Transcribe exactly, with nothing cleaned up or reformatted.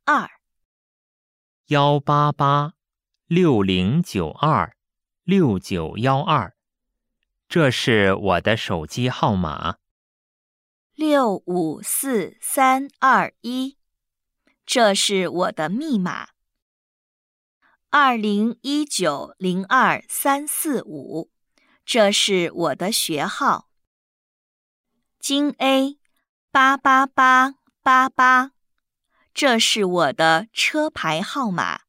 二。 幺八八六零九二六九幺二，这是我的手机号码。 六五四三二一，这是我的密码。二零一九零二三四五，这是我的学号。京 A 八八八八八，这是我的车牌号码。